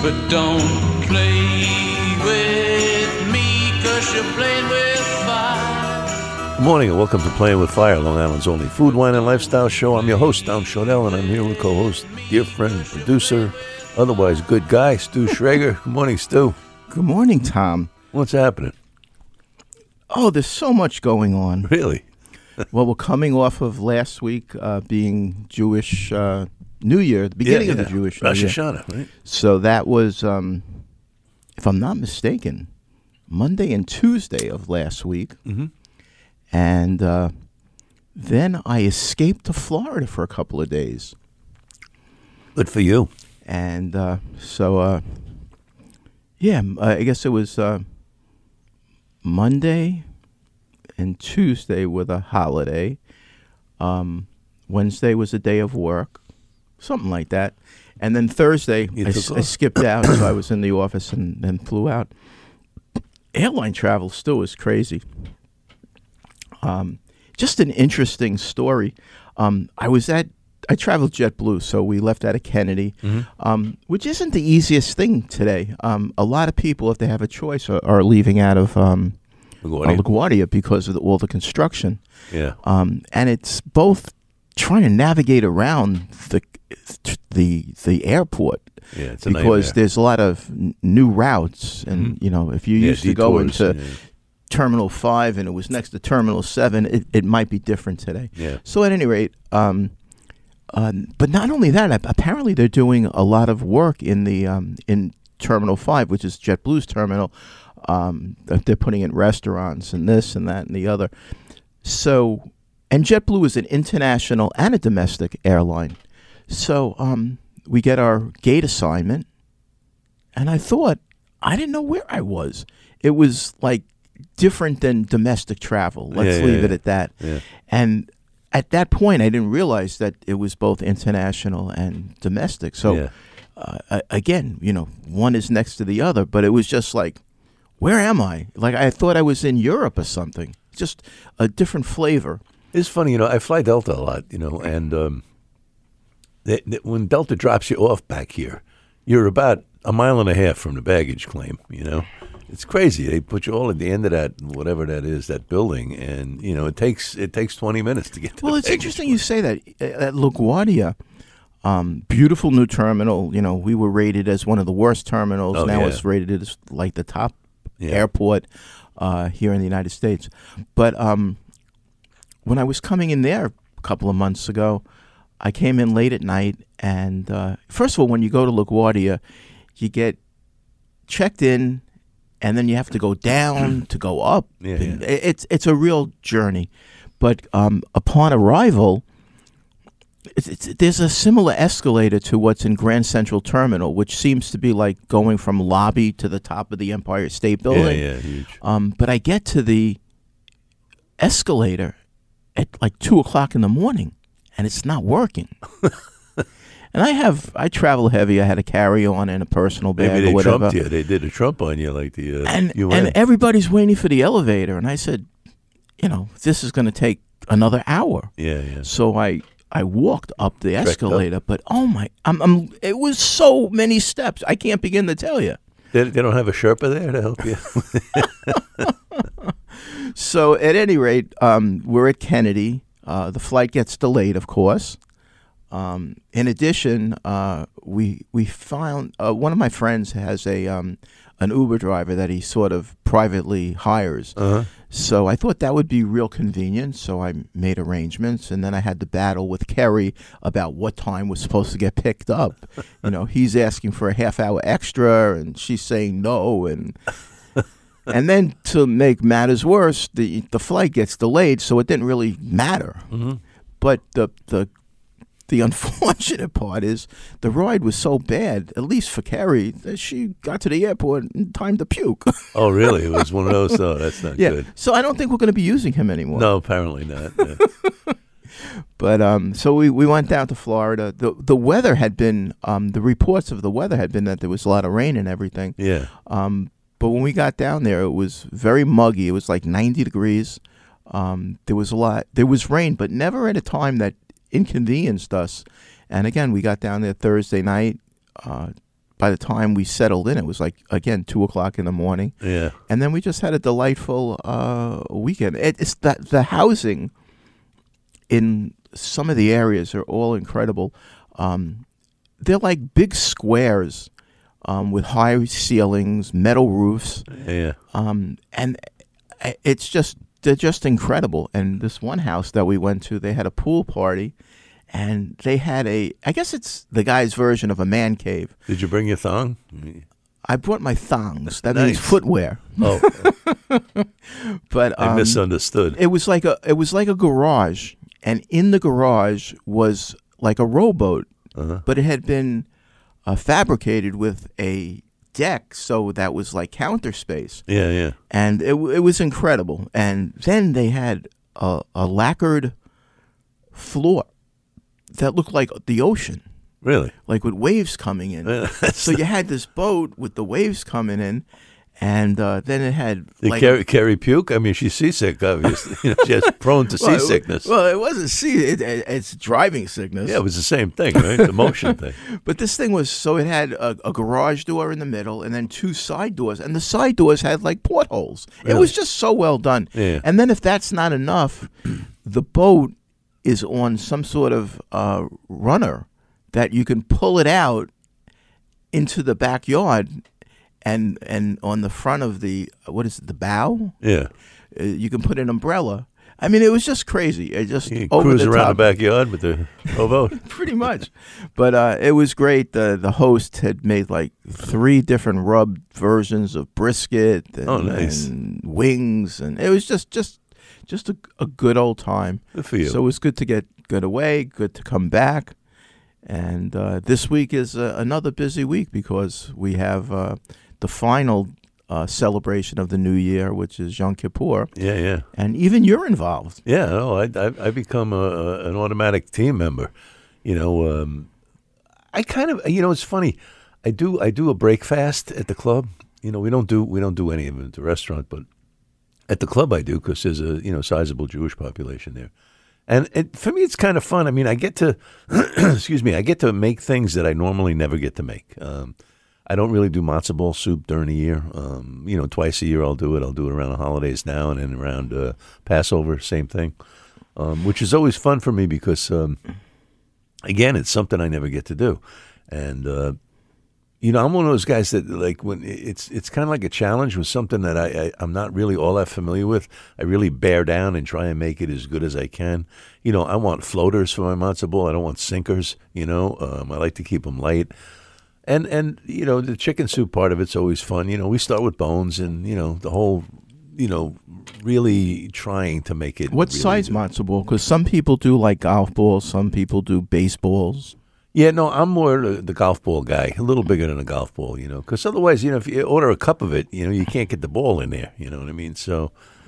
But don't play with me, 'cause you're playing with fire. Good morning and welcome to Playing with Fire, Long Island's only food, wine, and lifestyle show. I'm your host, Tom Chaudel, and I'm here with co-host, dear friend, producer, otherwise good guy, Stu Schrager. Good morning, Stu. Good morning, Tom. What's happening? Oh, there's so much going on. Really? Well, we're coming off of last week being Jewish New Year, the beginning of the Jewish New Rosh Year. Hashanah, right? So that was, if I'm not mistaken, Monday and Tuesday of last week. Mm-hmm. And then I escaped to Florida for a couple of days. Good for you. And I guess it was Monday and Tuesday were the holiday. Wednesday was a day of work, something like that. And then Thursday, I skipped out, so I was in the office and then flew out. Airline travel still is crazy. Just an interesting story. I traveled JetBlue, so we left out of Kennedy, which isn't the easiest thing today. A lot of people, if they have a choice, are leaving out of LaGuardia because of all the construction. Yeah. And it's both trying to navigate around the airport. Yeah, it's a because nightmare. there's a lot of new routes, and if you used to go detours, into Terminal 5 and it was next to Terminal 7, it might be different today. Yeah. So at any rate, but not only that, apparently they're doing a lot of work in the in Terminal 5, which is JetBlue's terminal. They're putting in restaurants and this and that and the other. So, and JetBlue is an international and a domestic airline. So we get our gate assignment, and I didn't know where I was. It was like different than domestic travel. Let's leave it at that. Yeah. And at that point, I didn't realize that it was both international and domestic. So, again, one is next to the other, but it was just like, where am I? Like, I thought I was in Europe or something. Just a different flavor. It's funny, I fly Delta a lot, and when Delta drops you off back here, you're about a mile and a half from the baggage claim, It's crazy. They put you all at the end of that, whatever that is, that building, and it takes 20 minutes to get to. Well, it's interesting you say that. At LaGuardia, beautiful new terminal. We were rated as one of the worst terminals. Now it's rated as like the top airport here in the United States. But when I was coming in there a couple of months ago, I came in late at night, and first of all, when you go to LaGuardia, you get checked in. And then you have to go down to go up. It's a real journey. But upon arrival, there's a similar escalator to what's in Grand Central Terminal, which seems to be like going from lobby to the top of the Empire State Building. Yeah, huge. But I get to the escalator at like 2 o'clock in the morning, and it's not working. And I travel heavy. I had a carry-on and a personal bag Maybe or whatever. Trumped you. They did a Trump on you like the and UN. everybody's waiting for the elevator. And I said, this is going to take another hour. Yeah. So I walked up the escalator, but it was so many steps. I can't begin to tell you. They don't have a Sherpa there to help you? So at any rate, we're at Kennedy. The flight gets delayed, of course. In addition, we found one of my friends has an Uber driver that he sort of privately hires. So I thought that would be real convenient. So I made arrangements, and then I had to battle with Kerry about what time was supposed to get picked up. He's asking for a half hour extra, and she's saying no, and then to make matters worse, the flight gets delayed, so it didn't really matter. But the unfortunate part is the ride was so bad, at least for Carrie, that she got to the airport in time to puke. Oh, really? It was one of those? Oh, that's not good. So I don't think we're going to be using him anymore. No, apparently not. Yeah. But so we went down to Florida. The weather had been, the reports of the weather had been that there was a lot of rain and everything. Yeah. But when we got down there, it was very muggy. It was like 90 degrees. There was rain, but never at a time that inconvenienced us. And again, we got down there Thursday night, by the time we settled in, it was like, again, 2:00 in the morning. Yeah. And then we just had a delightful weekend. It's that the housing in some of the areas are all incredible. They're like big squares with high ceilings, metal roofs, Yeah. and they're just incredible. And this one house that we went to, they had a pool party, and they had I guess it's the guy's version of a man cave. Did you bring your thong? I brought my thongs. That Nice. means footwear. Oh, But I misunderstood. it was like a garage, and in the garage was like a rowboat, but it had been fabricated with a deck, so that was like counter space, Yeah, yeah. and it was incredible. And then they had a lacquered floor that looked like the ocean, Really? like with waves coming in. So you had this boat with the waves coming in, and then it had Did Carrie puke? I mean, she's seasick, obviously. She's prone to seasickness. Well, it wasn't it's driving sickness. Yeah, it was the same thing, right? The motion thing. But this thing was, so it had a garage door in the middle and then two side doors. And the side doors had like portholes. It Really? was just so well done. Yeah. And then if that's not enough, the boat is on some sort of runner that you can pull it out into the backyard, and on the front of the, the bow? Yeah. You can put an umbrella. I mean, it was just crazy. It just You over cruise the around top. the backyard with the rowboat. Pretty much. But it was great. The host had made like 3 different rubbed versions of brisket and, Oh, nice. and wings, and it was just a good old time. Good for you. So it was good to get away, good to come back. And this week is another busy week because we have the final celebration of the new year, which is Yom Kippur. Yeah, yeah. And even you're involved. Yeah, no, I become an automatic team member. You know, I kind of, it's funny. I do a break fast at the club. You know, we don't do any of it at the restaurant, but at the club I do because there's a sizable Jewish population there. And for me, it's kind of fun. I mean, I get to, excuse me, I get to make things that I normally never get to make. I don't really do matzo ball soup during the year. Twice a year I'll do it. I'll do it around the holidays now, and then around Passover, same thing, which is always fun for me because, again, it's something I never get to do. And, I'm one of those guys that, like, when it's kind of like a challenge with something that I'm not really all that familiar with. I really bear down and try and make it as good as I can. I want floaters for my matzo ball. I don't want sinkers, I like to keep them light. And the chicken soup part of it's always fun. We start with bones and, the whole, really trying to make it. What really size good. matzo ball? Because some people do like golf balls, some people do baseballs. Yeah, no, I'm more the golf ball guy, a little bigger than a golf ball, because otherwise, if you order a cup of it, you can't get the ball in there, you know what I mean? So,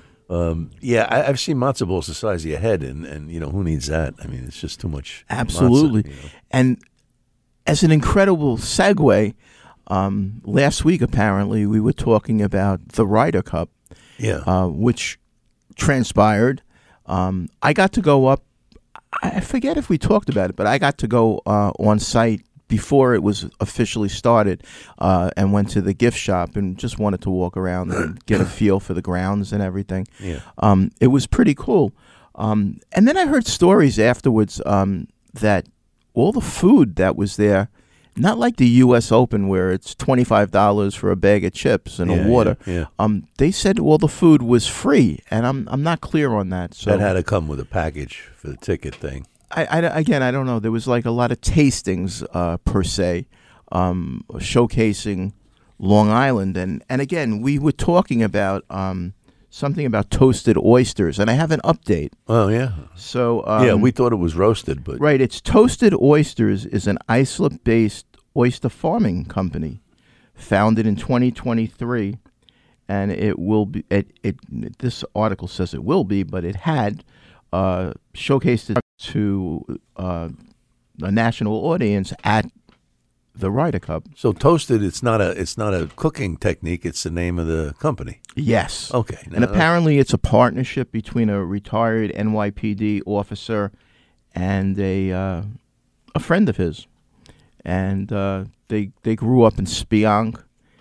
I've seen matzo balls the size of your head, and who needs that? I mean, it's just too much. Absolutely. Matzo, And as an incredible segue, last week, apparently, we were talking about the Ryder Cup, which transpired. I got to go up. I forget if we talked about it, but I got to go on site before it was officially started and went to the gift shop and just wanted to walk around and get a feel for the grounds and everything. Yeah. It was pretty cool. And then I heard stories afterwards that all the food that was there, not like the U.S. Open where it's $25 for a bag of chips and a water. Yeah. They said all the food was free, and I'm not clear on that. So That had to come with a package for the ticket thing. Again, I don't know. There was like a lot of tastings per se, showcasing Long Island, and again, we were talking about something about toasted oysters, and I have an update. Oh yeah. So We thought it was roasted, but right, it's Toasted Oysters is an Islip-based oyster farming company, founded in 2023, and it will be. This article says it will be, but it had showcased it to a national audience at the Ryder Cup. So toasted, it's not a cooking technique. It's the name of the company. Yes. Okay. And apparently it's a partnership between a retired NYPD officer and a friend of his. and they grew up in Speonk,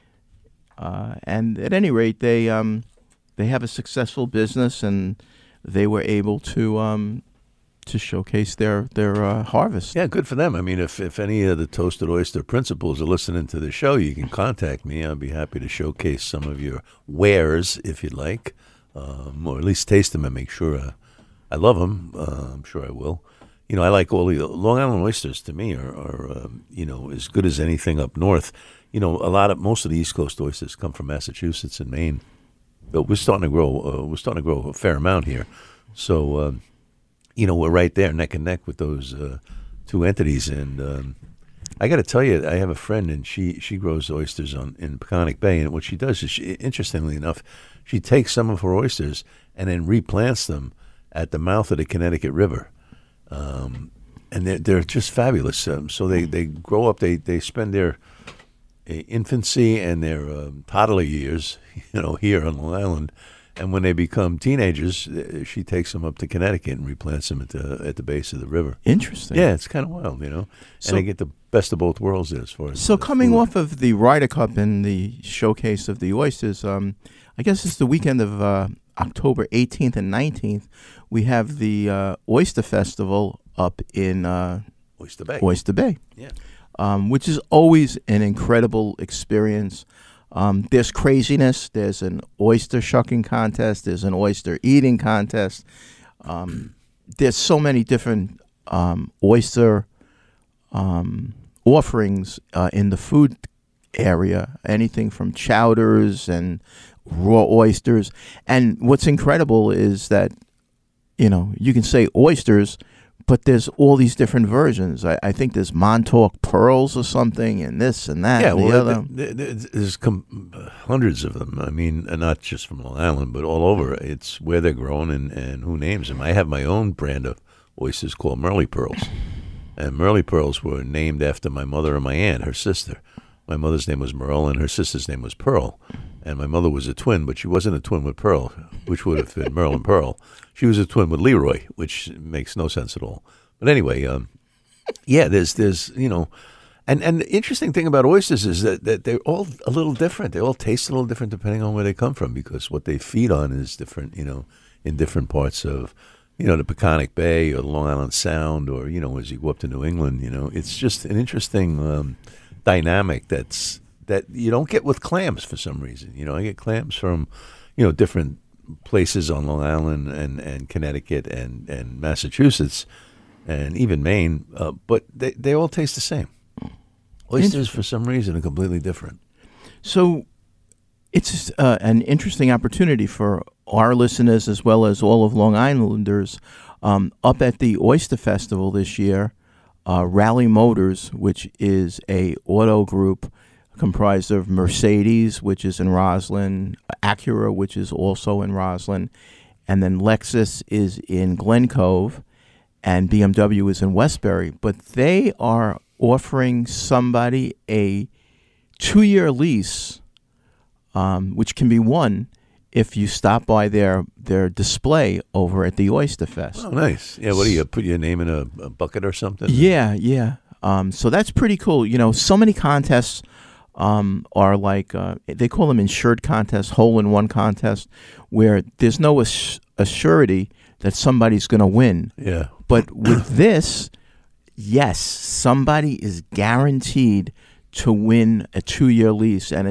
and at any rate, they have a successful business, and they were able to showcase their harvest. Yeah, good for them. I mean, if any of the Toasted Oyster principals are listening to the show, you can contact me. I'll be happy to showcase some of your wares if you'd like, or at least taste them and make sure I love them. I'm sure I will. You know, I like all the Long Island oysters. To me, are as good as anything up north. You know, most of the East Coast oysters come from Massachusetts and Maine, but we're starting to grow. We're starting to grow a fair amount here. So, we're right there, neck and neck with those two entities. And I got to tell you, I have a friend, and she grows oysters in Peconic Bay. And what she does is, interestingly enough, she takes some of her oysters and then replants them at the mouth of the Connecticut River. And they're just fabulous. So they grow up. They spend their infancy and their toddler years, here on Long Island. And when they become teenagers, she takes them up to Connecticut and replants them at the base of the river. Interesting. Yeah, it's kind of wild, And they get the best of both worlds there as far as. So coming food. off of the Ryder Cup and the showcase of the oysters, I guess it's the weekend of October 18th and 19th. We have the Oyster Festival up in Oyster Bay. Oyster Bay. Yeah. Which is always an incredible experience. There's craziness. There's an oyster shucking contest. There's an oyster eating contest. There's so many different oyster offerings in the food area. Anything from chowders and raw oysters. And what's incredible is that, you can say oysters, but there's all these different versions. I think there's Montauk pearls or something, and this and that. Yeah, and the other. there's hundreds of them. I mean, not just from Long Island, but all over. It's where they're grown and who names them. I have my own brand of oysters called Merle Pearls. And Merle Pearls were named after my mother and my aunt, her sister. My mother's name was Merle, and her sister's name was Pearl. And my mother was a twin, but she wasn't a twin with Pearl, which would have been Merle and Pearl. She was a twin with Leroy, which makes no sense at all. But anyway, there's and the interesting thing about oysters is that they're all a little different. They all taste a little different depending on where they come from, because what they feed on is different, in different parts of, the Peconic Bay or the Long Island Sound, or, as you go up to New England, it's just an interesting dynamic that you don't get with clams for some reason. I get clams from, different places on Long Island and Connecticut and Massachusetts and even Maine, but they all taste the same. Oysters, for some reason, are completely different. So it's an interesting opportunity for our listeners as well as all of Long Islanders up at the Oyster Festival this year. Rally Motors, which is a auto group comprised of Mercedes, which is in Roslyn, Acura, which is also in Roslyn, and then Lexus is in Glen Cove, and BMW is in Westbury. But they are offering somebody a 2-year lease, which can be won if you stop by their display over at the Oyster Fest. Oh, nice. Yeah, what do you put your name in a bucket or something? Yeah. So that's pretty cool. So many contests are like, they call them insured contests, hole-in-one contests, where there's no assurity that somebody's going to win. Yeah. But with this, yes, somebody is guaranteed to win a 2-year lease, and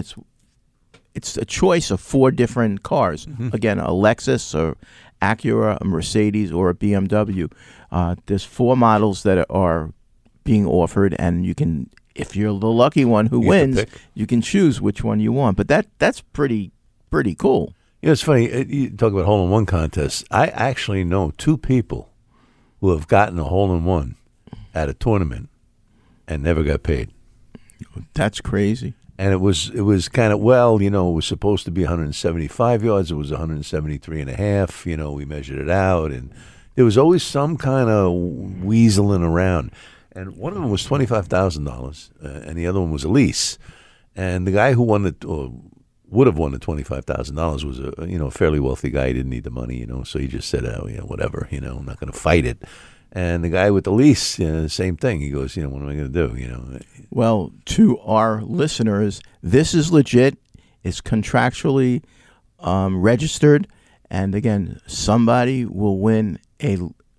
it's a choice of 4 different cars. Mm-hmm. Again, a Lexus or Acura, a Mercedes, or a BMW. There's 4 models that are being offered, and you can, if you're the lucky one who wins, you can choose which one you want. But that's pretty cool. It's funny. You talk about hole-in-one contests. I actually know 2 people who have gotten a hole-in-one at a tournament and never got paid. That's crazy. And it was kind of, it was supposed to be 175 yards. It was 173 and a half. We measured it out, and there was always some kind of weaseling around. And one of them was $25,000, and the other one was a lease. And the guy who won would have won the $25,000 was a fairly wealthy guy. He didn't need the money, so he just said, whatever, I'm not going to fight it. And the guy with the lease, the same thing. He goes, what am I going to do? Well, to our listeners, this is legit. It's contractually registered. And again, somebody will win a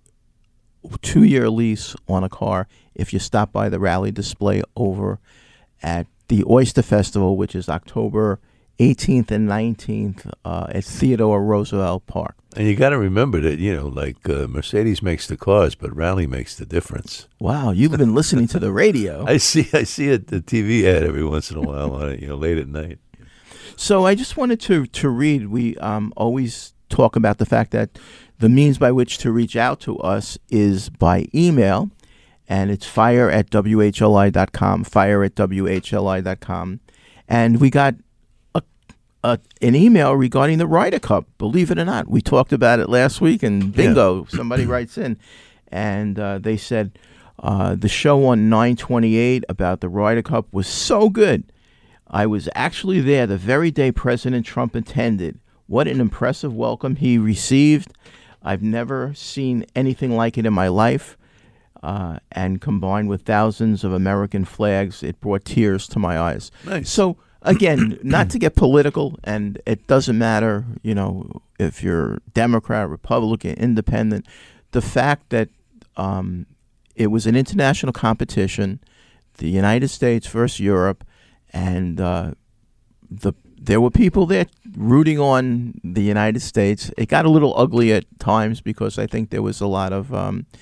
2-year lease on a car if you stop by the rally display over at the Oyster Festival, which is October 18th and 19th at Theodore Roosevelt Park. And you got to remember that, Mercedes makes the cars, but Rally makes the difference. Wow, you've been listening to the radio. I see it, the TV ad every once in a while on it, late at night. So I just wanted to read. We always talk about the fact that the means by which to reach out to us is by email, and it's fire@whli.com, fire@whli.com. And we got an email regarding the Ryder Cup. Believe it or not, we talked about it last week, and bingo, somebody writes in, and they said the show on 9/28 about the Ryder Cup was so good. I was actually there the very day President Trump attended. What an impressive welcome he received. I've never seen anything like it in my life. And combined with thousands of American flags, it brought tears to my eyes. Nice. So, again, not to get political, and it doesn't matter, if you're Democrat, Republican, Independent, the fact that it was an international competition, the United States versus Europe, and there were people there rooting on the United States. It got a little ugly at times because I think there was a lot of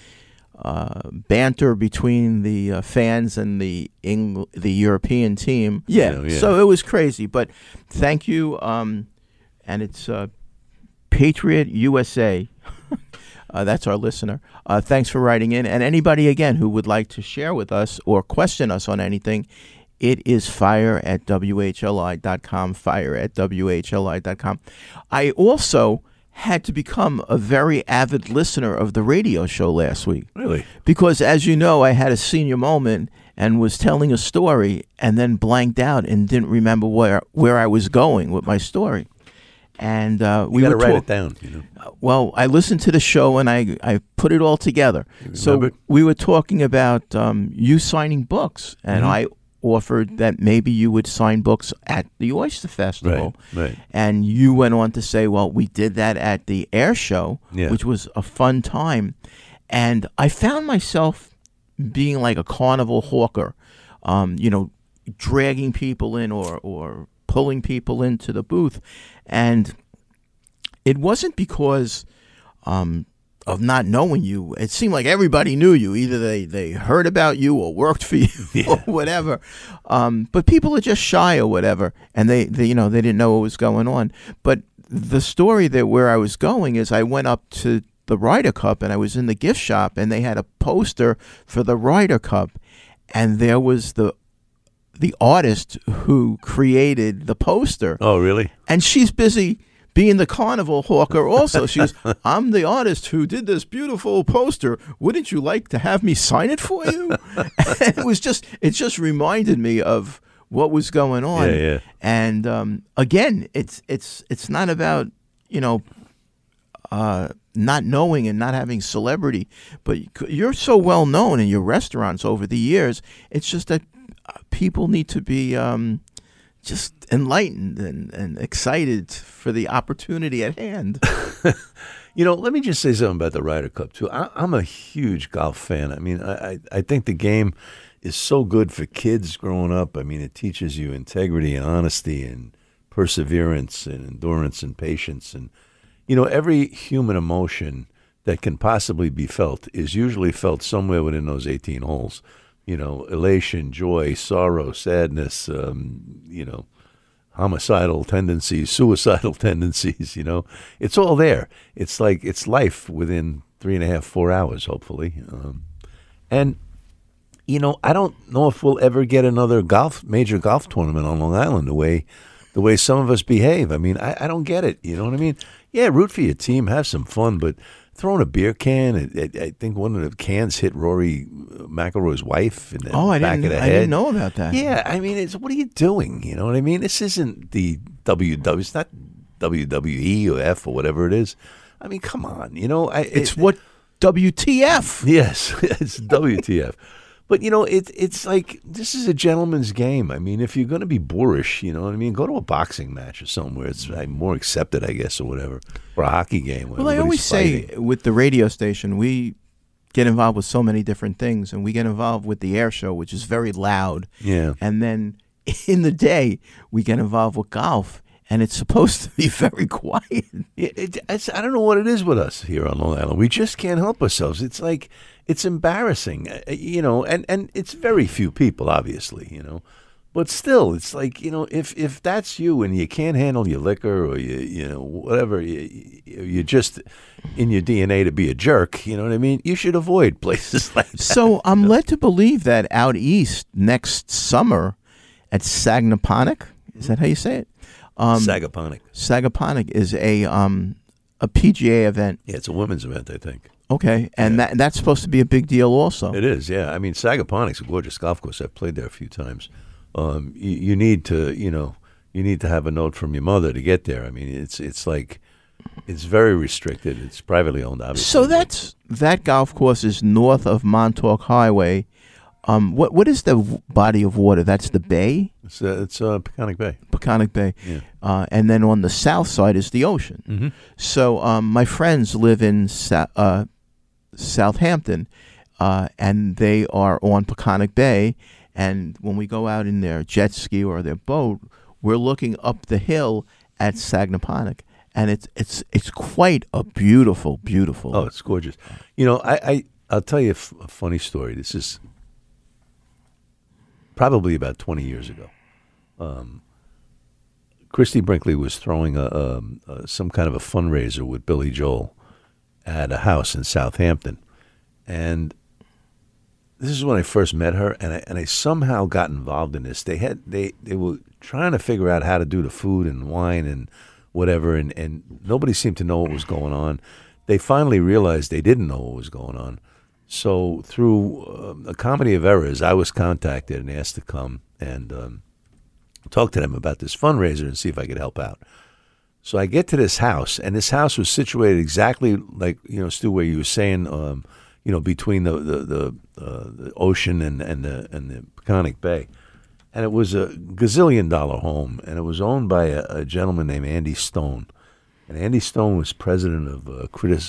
banter between the fans and the European team. Yeah, so it was crazy. But thank you, and it's Patriot USA. That's our listener. Thanks for writing in. And anybody, again, who would like to share with us or question us on anything, it is fire@whli.com, fire@whli.com. I also had to become a very avid listener of the radio show last week. Really? Because, as you know, I had a senior moment and was telling a story and then blanked out and didn't remember where I was going with my story. And we got to were write it down. Well, I listened to the show and I put it all together. So we were talking about you signing books, and I offered that maybe you would sign books at the Oyster Festival. Right. And you went on to say, well, we did that at the air show, which was a fun time. And I found myself being like a carnival hawker, dragging people in or pulling people into the booth. And it wasn't because of not knowing you. It seemed like everybody knew you. Either they heard about you or worked for you or whatever. But people are just shy or whatever, and they didn't know what was going on. But the story where I was going is I went up to the Ryder Cup, and I was in the gift shop, and they had a poster for the Ryder Cup, and there was the artist who created the poster. Oh, really? And she's busy being the carnival hawker also. She goes, I'm the artist who did this beautiful poster. Wouldn't you like to have me sign it for you? And it just reminded me of what was going on. Yeah. And again, it's not about, not knowing and not having celebrity, but you're so well known in your restaurants over the years. It's just that people need to be just enlightened and excited for the opportunity at hand. Let me just say something about the Ryder Cup, too. I'm a huge golf fan. I mean, I think the game is so good for kids growing up. I mean, it teaches you integrity and honesty and perseverance and endurance and patience. And, every human emotion that can possibly be felt is usually felt somewhere within those 18 holes. Elation, joy, sorrow, sadness, homicidal tendencies, suicidal tendencies, it's all there. It's like it's life within 3.5, 4 hours, hopefully. And I don't know if we'll ever get another major golf tournament on Long Island the way some of us behave. I mean, I don't get it. You know what I mean? Yeah, root for your team, have some fun, but throwing a beer can, I think one of the cans hit Rory McIlroy's wife in the back of the head. I didn't know about that. Yeah, I mean, what are you doing? You know what I mean? This isn't the WW. It's not WWE or F or whatever it is. I mean, come on. It's what WTF? Yes, it's WTF. But, it's like, this is a gentleman's game. I mean, if you're going to be boorish, you know what I mean, go to a boxing match or somewhere. It's more accepted, I guess, or whatever. Or a hockey game. Where Well, I always everybody's say with the radio station, we get involved with so many different things, and we get involved with the air show, which is very loud. Yeah. And then in the day, we get involved with golf, and it's supposed to be very quiet. Yeah, I don't know what it is with us here on Long Island. We just can't help ourselves. It's like, it's embarrassing, and it's very few people, obviously, But still, it's like, if that's you and you can't handle your liquor or whatever, you're just in your DNA to be a jerk, you know what I mean? You should avoid places like that. So I'm led to believe that out east next summer at Sagaponack, is that how you say it? Sagaponack. Sagaponack is a PGA event. Yeah, it's a women's event, I think. Okay, and that's supposed to be a big deal also. It is, yeah. I mean, Sagaponack's a gorgeous golf course. I've played there a few times. You need to have a note from your mother to get there. I mean, it's like, it's very restricted. It's privately owned, obviously. So that golf course is north of Montauk Highway. What is the body of water? That's the bay? It's Peconic Bay. Peconic Bay. Yeah. And then on the south side is the ocean. Mm-hmm. So my friends live in Southampton, and they are on Peconic Bay. And when we go out in their jet ski or their boat, we're looking up the hill at Sagaponack, and it's quite a beautiful. Oh, it's gorgeous. I'll tell you a funny story. This is probably about 20 years ago. Christy Brinkley was throwing some kind of a fundraiser with Billy Joel at a house in Southampton, and this is when I first met her, and I somehow got involved in this. They were trying to figure out how to do the food and wine and whatever, and nobody seemed to know what was going on. They finally realized they didn't know what was going on. So through a comedy of errors, I was contacted and asked to come and talk to them about this fundraiser and see if I could help out. So I get to this house, and this house was situated exactly like, Stu, where you were saying, between the ocean and the Peconic Bay. And it was a gazillion-dollar home, and it was owned by a gentleman named Andy Stone. And Andy Stone was president of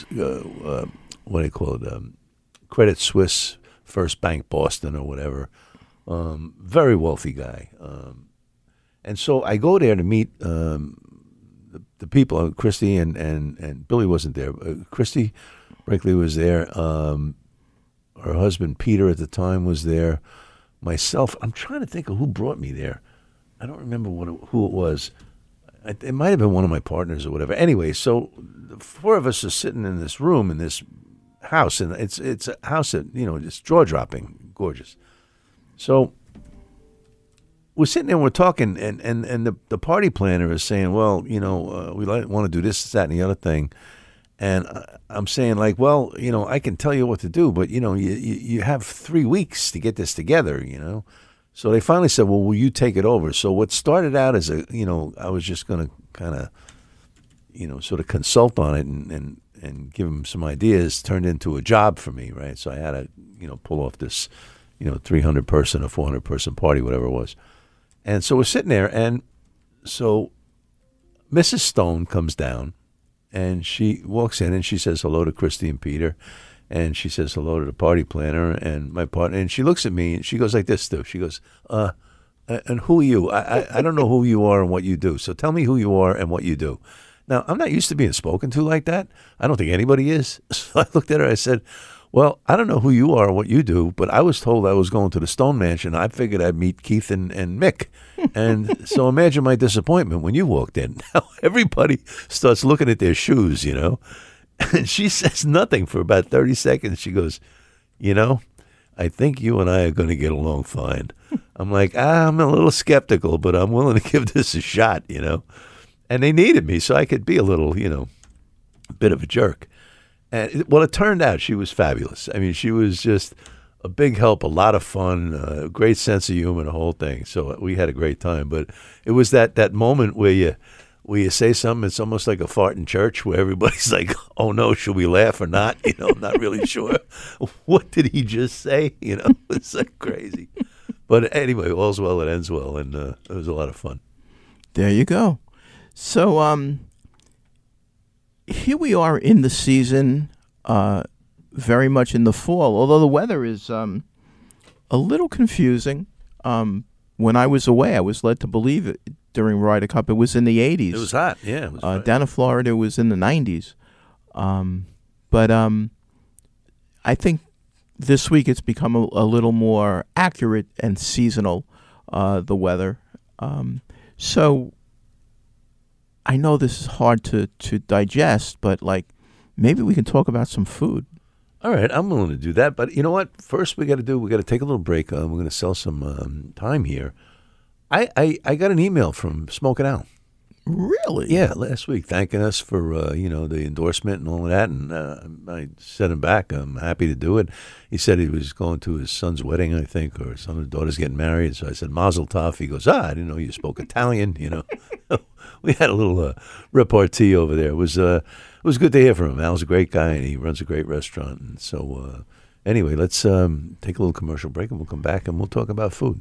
Credit Suisse First Bank Boston or whatever. Very wealthy guy. And so I go there to meet the people, Christy and Billy wasn't there. Christy Brinkley was there. Her husband, Peter, at the time was there. Myself, I'm trying to think of who brought me there. I don't remember who it was. It might have been one of my partners or whatever. Anyway, so the four of us are sitting in this room in this house, and it's a house that, just jaw-dropping, gorgeous. So we're sitting there and we're talking, and the party planner is saying, well, we want to do this, that, and the other thing. And I'm saying, like, well, I can tell you what to do, but, you have 3 weeks to get this together, So they finally said, well, will you take it over? So what started out as I was just going to kind of, sort of consult on it and give them some ideas, turned into a job for me, right? So I had to, pull off this, 300-person or 400-person party, whatever it was. And so we're sitting there, and so Mrs. Stone comes down, and she walks in, and she says hello to Christy and Peter, and she says hello to the party planner and my partner, and she looks at me, and she goes like this, too. She goes, and who are you? I don't know who you are and what you do, so tell me who you are and what you do. Now, I'm not used to being spoken to like that. I don't think anybody is. So I looked at her, I said, well, I don't know who you are or what you do, but I was told I was going to the Stone Mansion. I figured I'd meet Keith and Mick. And so imagine my disappointment when you walked in. Now everybody starts looking at their shoes, And she says nothing for about 30 seconds. She goes, I think you and I are going to get along fine. I'm like, I'm a little skeptical, but I'm willing to give this a shot, And they needed me so I could be a little, a bit of a jerk. And it turned out she was fabulous. I mean, she was just a big help, a lot of fun, a great sense of humor, the whole thing. So we had a great time. But it was that moment where where you say something, it's almost like a fart in church where everybody's like, oh no, should we laugh or not? I'm not really sure. What did he just say? It's like crazy. But anyway, all's well that ends well, and it was a lot of fun. There you go. So here we are in the season, very much in the fall, although the weather is a little confusing. When I was away, I was led to believe it during Ryder Cup. It was in the 80s. It was hot, yeah. It was down in Florida, it was in the 90s. But I think this week it's become a little more accurate and seasonal, the weather. So I know this is hard to digest, but maybe we can talk about some food. All right, I'm willing to do that. But you know what? First, we got to take a little break. We're going to sell some time here. I got an email from Smokin' Al. Really? Yeah, last week, thanking us for the endorsement and all of that. And I sent him back. I'm happy to do it. He said he was going to his son's wedding, I think, or some of his daughter's getting married. So I said, Mazel Tov. He goes, I didn't know you spoke Italian. We had a little repartee over there. It was good to hear from him. Al's a great guy, and he runs a great restaurant. And so anyway, let's take a little commercial break, and we'll come back, and we'll talk about food.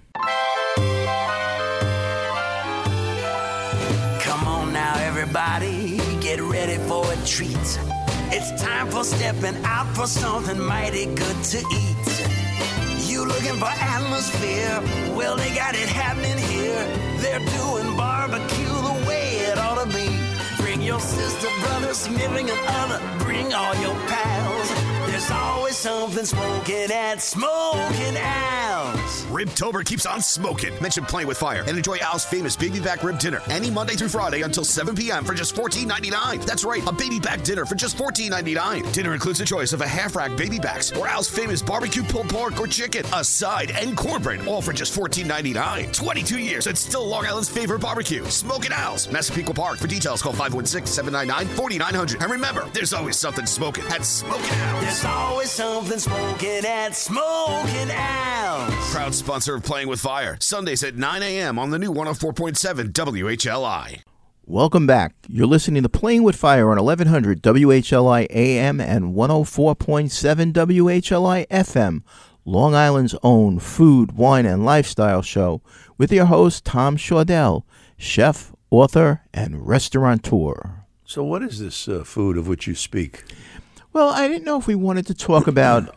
Come on now, everybody, get ready for a treat. It's time for stepping out for something mighty good to eat. You looking for atmosphere? Well, they got it happening here. They're doing barbecue the way it ought to be. Bring your sister, brother, significant other. Bring all your pals. There's always something smoking at Smokin' Al's. Ribtober keeps on smoking. Mention Playing with Fire and enjoy Al's famous baby back rib dinner any Monday through Friday until 7 p.m. for just $14.99. That's right, a baby back dinner for just $14.99. Dinner includes a choice of a half-rack baby backs or Al's famous barbecue pulled pork or chicken, a side, and cornbread, all for just $14.99. 22 years and still Long Island's favorite barbecue. Smokin' Al's. Massapequa Park. For details, call 516-799-4900. And remember, there's always something smoking at Smokin' Al's. There's always something smoking at Smokin' Al's. Proud sponsor of Playing with Fire. Sundays at 9 a.m. on the new 104.7 WHLI. Welcome back. You're listening to Playing with Fire on 1100 WHLI AM and 104.7 WHLI FM, Long Island's own food, wine, and lifestyle show with your host, Tom Shaudell, chef, author, and restaurateur. So what is this food of which you speak? Well, I didn't know if we wanted to talk about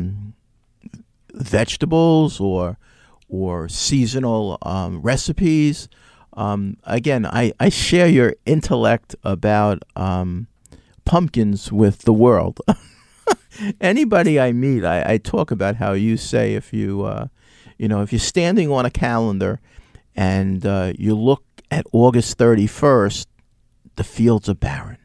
vegetables or seasonal recipes. Again, I share your intellect about pumpkins with the world. Anybody I meet, I talk about how you say if you're standing on a calendar and you look at August 31st, the fields are barren.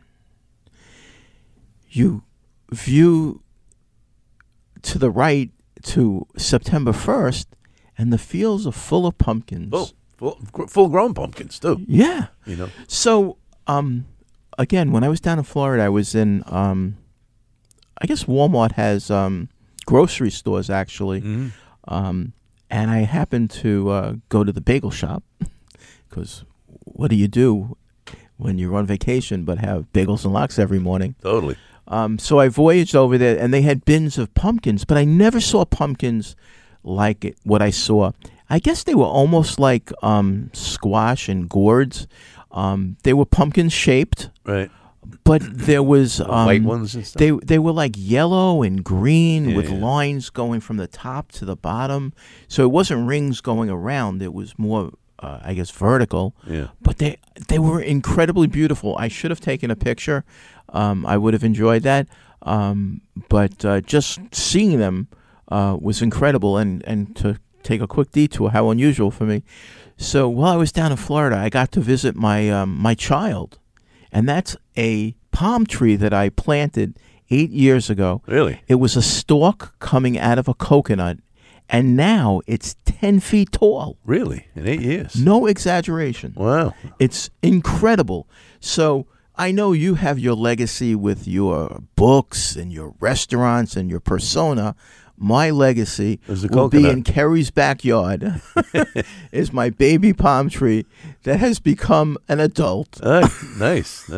You view to the right to September 1st, and the fields are full of pumpkins. Oh, full-grown pumpkins, too. Yeah. So, again, when I was down in Florida, I was in, I guess Walmart has grocery stores, actually. Mm-hmm. And I happened to go to the bagel shop, because what do you do when you're on vacation but have bagels and lox every morning? Totally. So I voyaged over there, and they had bins of pumpkins, but I never saw pumpkins like what I saw. I guess they were almost like squash and gourds. They were pumpkin-shaped. Right. But there was white ones and stuff? They were like yellow and green with lines going from the top to the bottom. So it wasn't rings going around. It was more, I guess, vertical. Yeah. But they were incredibly beautiful. I should have taken a picture. I would have enjoyed that. But just seeing them was incredible. And to take a quick detour, how unusual for me. So while I was down in Florida, I got to visit my child. And that's a palm tree that I planted 8 years ago. Really? It was a stalk coming out of a coconut, and now it's 10 feet tall. Really? In 8 years? No exaggeration. Wow. It's incredible. So I know you have your legacy with your books and your restaurants and your persona, my legacy There's the will be coconut. in Kerry's backyard is my baby palm tree that has become an adult. Nice.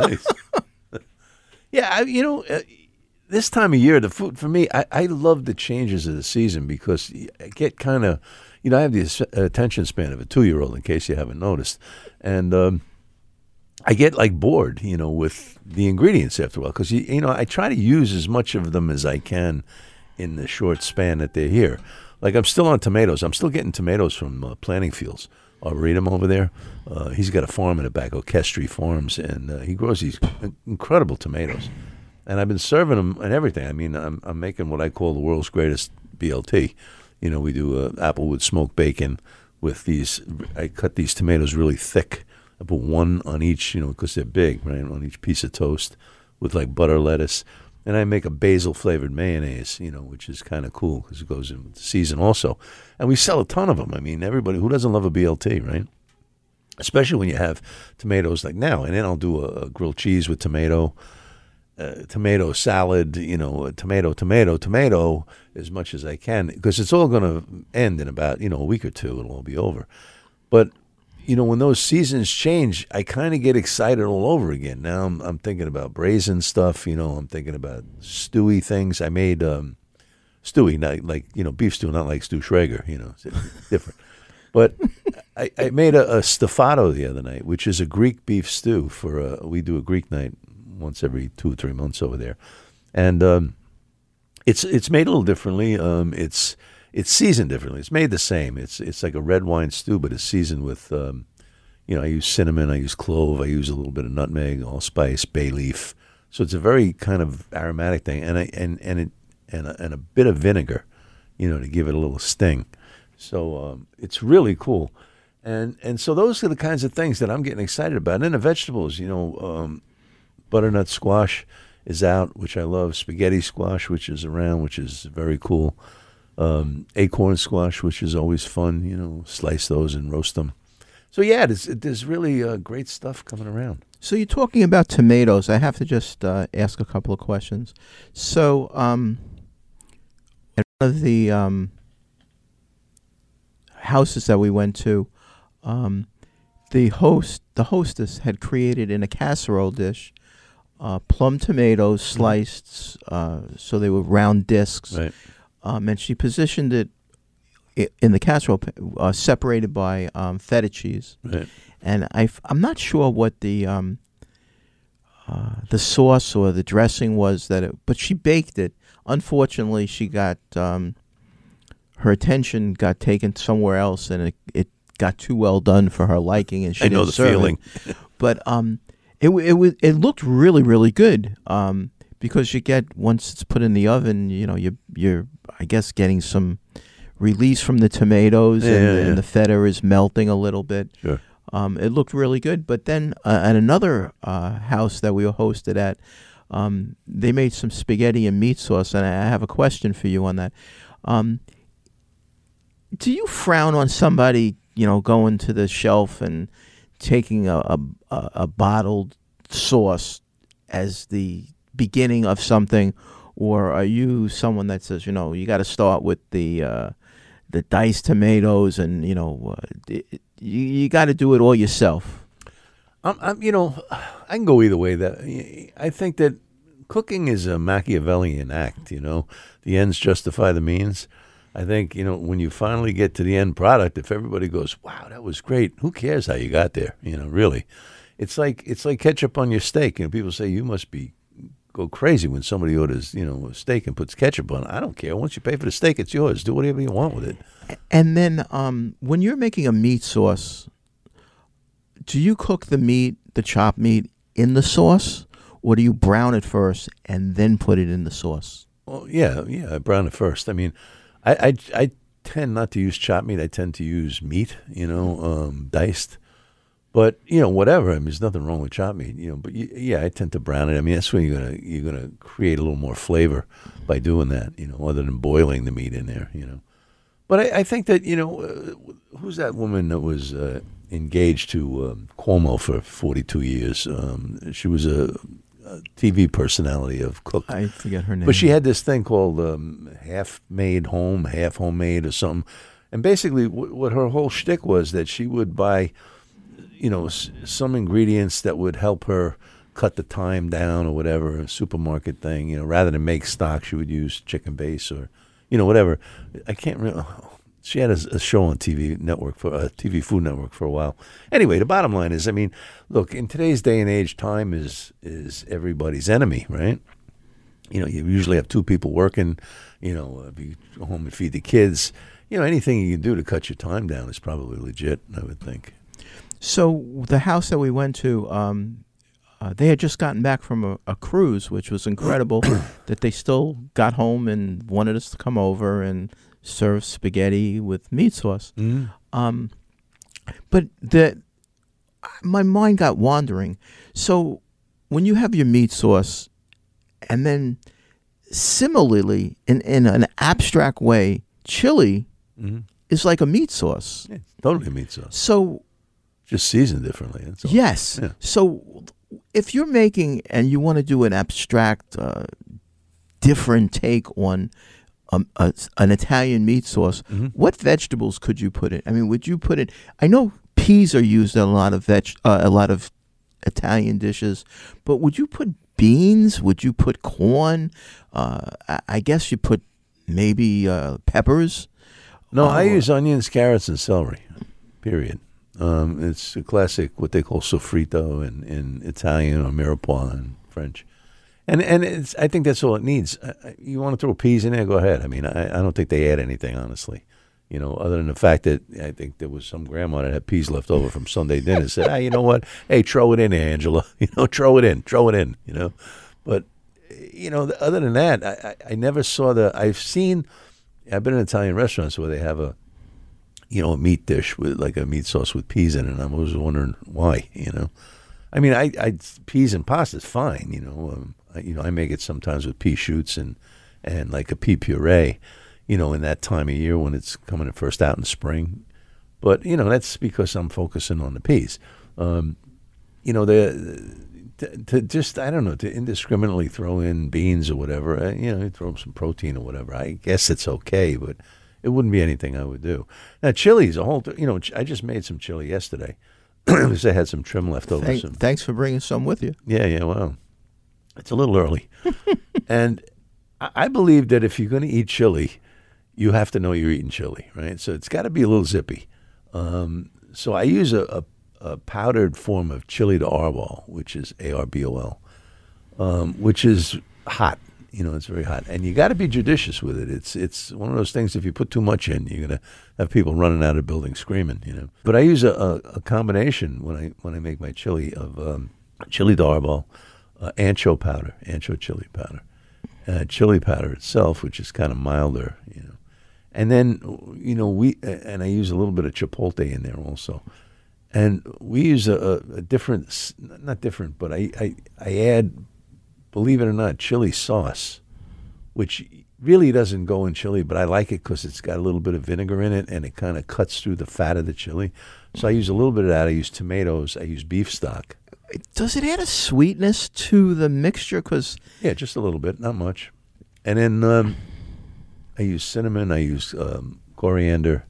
Yeah, this time of year, the food for me, I love the changes of the season because I get kind of, I have the attention span of a 2-year-old, in case you haven't noticed, and I get like bored, with the ingredients after a while because I try to use as much of them as I can in the short span that they're here. Like I'm still on tomatoes. I'm still getting tomatoes from Planting Fields. Arboretum over there. He's got a farm in the back, Orchestry Farms, and he grows these incredible tomatoes. And I've been serving them and everything. I mean, I'm making what I call the world's greatest BLT. We do applewood smoked bacon with these. I cut these tomatoes really thick. I put one on each, because they're big, right, on each piece of toast with like butter lettuce. And I make a basil-flavored mayonnaise, which is kind of cool because it goes in with the season also. And we sell a ton of them. I mean, everybody, who doesn't love a BLT, right? Especially when you have tomatoes like now. And then I'll do a grilled cheese with tomato salad, tomato, as much as I can. Because it's all going to end in about, a week or two. It'll all be over. But when those seasons change, I kind of get excited all over again. Now I'm thinking about braising stuff. I'm thinking about stewy things. I made stewy, not like beef stew, not like Stu Schrager. It's different. But I made a staffato the other night, which is a Greek beef stew. We do a Greek night once every 2 or 3 months over there, and it's made a little differently. It's seasoned differently. It's made the same. It's like a red wine stew, but it's seasoned with, I use cinnamon, I use clove, I use a little bit of nutmeg, allspice, bay leaf. So it's a very kind of aromatic thing, and a bit of vinegar, to give it a little sting. So it's really cool, and so those are the kinds of things that I'm getting excited about. And then the vegetables, butternut squash is out, which I love. Spaghetti squash, which is around, which is very cool. Acorn squash, which is always fun, slice those and roast them. So yeah, there's really great stuff coming around. So you're talking about tomatoes. I have to just ask a couple of questions. So at one of the houses that we went to, the hostess had created in a casserole dish plum tomatoes sliced so they were round discs. Right. And she positioned it in the casserole, separated by feta cheese. Right. And I'm not sure what the sauce or the dressing was but she baked it. Unfortunately, she got her attention got taken somewhere else, and it got too well done for her liking, and she didn't serve it. I know the feeling. But it looked really, really good. Because you get, once it's put in the oven, you're I guess getting some release from the tomatoes, and the feta is melting a little bit. Sure. It looked really good. But then at another house that we were hosted at, they made some spaghetti and meat sauce, and I have a question for you on that. Do you frown on somebody, going to the shelf and taking a bottled sauce as the beginning of something, or are you someone that says, you got to start with the diced tomatoes, and you got to do it all yourself? I can go either way. I think that cooking is a Machiavellian act. The ends justify the means. I think when you finally get to the end product, if everybody goes, "Wow, that was great," who cares how you got there? Really, it's like ketchup on your steak. People say you must go crazy when somebody orders, a steak and puts ketchup on it. I don't care. Once you pay for the steak, it's yours. Do whatever you want with it. And then when you're making a meat sauce, do you cook the chopped meat in the sauce, or do you brown it first and then put it in the sauce? Well, yeah, I brown it first. I mean, I tend not to use chopped meat. I tend to use meat, diced. But whatever. I mean, there's nothing wrong with chopped meat. But I tend to brown it. I mean, that's when you're gonna create a little more flavor by doing that. Other than boiling the meat in there. But I think that who's that woman that was engaged to Cuomo for 42 years? She was TV personality of cook. I forget her name. But she had this thing called half-made home, half homemade or something. And basically what her whole shtick was that she would buy, some ingredients that would help her cut the time down or whatever, a supermarket thing. Rather than make stock, she would use chicken base or, whatever. I can't remember. She had a show on TV Food Network for a while. Anyway, the bottom line is, look, in today's day and age, time is everybody's enemy, right? You usually have two people working. If you go home and feed the kids, anything you can do to cut your time down is probably legit, I would think. So the house that we went to, they had just gotten back from a cruise, which was incredible. That they still got home and wanted us to come over and serve spaghetti with meat sauce. Mm-hmm. But my mind got wandering. So when you have your meat sauce, and then similarly, in an abstract way, chili is like a meat sauce. Yeah, totally a meat sauce. So just seasoned differently. That's all. yes. Yeah. So if you're making and you want to do an abstract, different take on an Italian meat sauce, what vegetables could you put in? Would you put it? I know peas are used in a lot of Italian dishes, but would you put beans? Would you put corn? I guess you put maybe peppers. No, I use onions, carrots, and celery. Period. It's a classic, what they call sofrito in Italian or mirepoix in French. And I think that's all it needs. You want to throw peas in there, go ahead. I don't think they add anything, honestly. Other than the fact that I think there was some grandma that had peas left over from Sunday dinner and said, you know what? Hey, throw it in there, Angela. Throw it in. But, other than that, I never saw I've been in Italian restaurants where they have a meat dish with like a meat sauce with peas in it. And I was wondering why, peas and pasta is fine, I make it sometimes with pea shoots and like a pea puree, in that time of year when it's coming first out in spring. But, that's because I'm focusing on the peas. To indiscriminately throw in beans or whatever, throw some protein or whatever, I guess it's okay, but it wouldn't be anything I would do. Now, chili is a whole, I just made some chili yesterday because I had some trim left over. Thanks for bringing some with you. Yeah, well, it's a little early. And I believe that if you're going to eat chili, you have to know you're eating chili, right? So it's got to be a little zippy. So I use a powdered form of chili de arbol, which is ARBOL, which is hot. It's very hot, and you got to be judicious with it. It's one of those things. If you put too much in, you're gonna have people running out of the building screaming. But I use a combination when I make my chili of chili de arbol, ancho chili powder, chili powder itself, which is kind of milder. And then I use a little bit of chipotle in there also. And we use a different, not different, but I add, believe it or not, chili sauce, which really doesn't go in chili, but I like it because it's got a little bit of vinegar in it, and it kind of cuts through the fat of the chili. So I use a little bit of that. I use tomatoes. I use beef stock. Does it add a sweetness to the mixture? Yeah, just a little bit, not much. And then I use cinnamon. I use coriander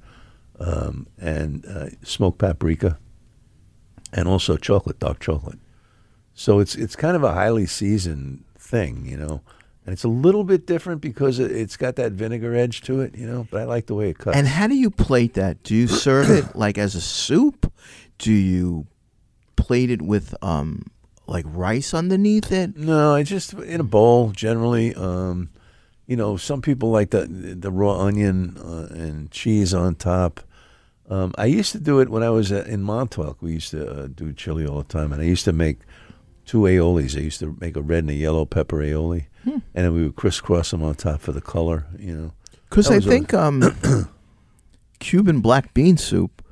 and smoked paprika. And also dark chocolate. So it's kind of a highly seasoned thing, and it's a little bit different because it's got that vinegar edge to it, but I like the way it cuts. And how do you plate that? Do you serve it like as a soup? Do you plate it with like rice underneath it? No, I just in a bowl generally. Some people like the raw onion and cheese on top. I used to do it when I was in Montauk. We used to do chili all the time, and I used to make 2 aiolis. I used to make a red and a yellow pepper aioli, and then we would crisscross them on top for the color, Because I think Cuban black bean soup,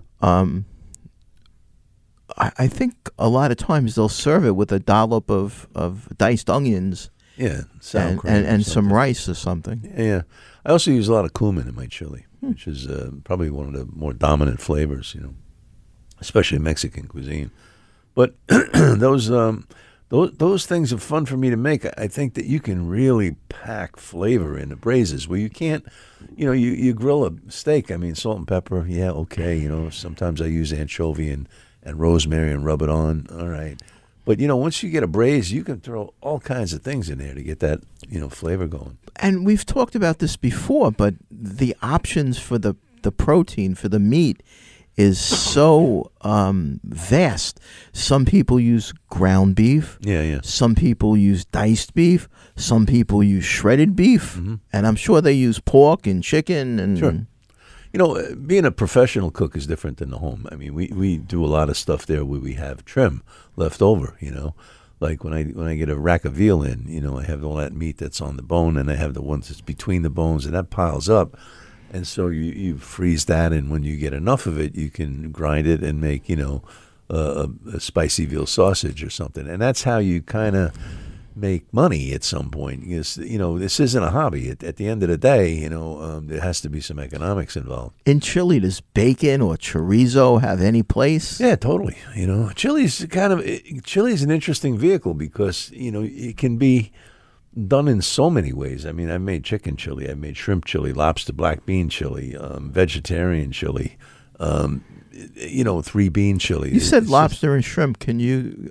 I think a lot of times they'll serve it with a dollop of diced onions. Yeah, sour cream and some rice or something. Yeah. I also use a lot of cumin in my chili, which is probably one of the more dominant flavors, especially in Mexican cuisine. But those, those things are fun for me to make. I think that you can really pack flavor into braises where you can't, you grill a steak. I mean, salt and pepper, yeah, okay. Sometimes I use anchovy and rosemary and rub it on. All right. But, once you get a braise, you can throw all kinds of things in there to get that, flavor going. And we've talked about this before, but the options for the protein, for the meat, is so vast. Some people use ground beef. Yeah. Some people use diced beef. Some people use shredded beef. Mm-hmm. And I'm sure they use pork and chicken. And Sure. Being a professional cook is different than the home. I mean, we do a lot of stuff there where we have trim left over, Like when I get a rack of veal in, I have all that meat that's on the bone, and I have the ones that's between the bones, and that piles up. And so you freeze that, and when you get enough of it, you can grind it and make, a spicy veal sausage or something. And that's how you kind of make money at some point. Because, this isn't a hobby. At the end of the day, there has to be some economics involved. in Chile, does bacon or chorizo have any place? Yeah, totally. Chili's an interesting vehicle because, it can be done in so many ways. I mean, I've made chicken chili, I've made shrimp chili, lobster black bean chili, vegetarian chili, 3-bean chili. You said lobster and shrimp. Can you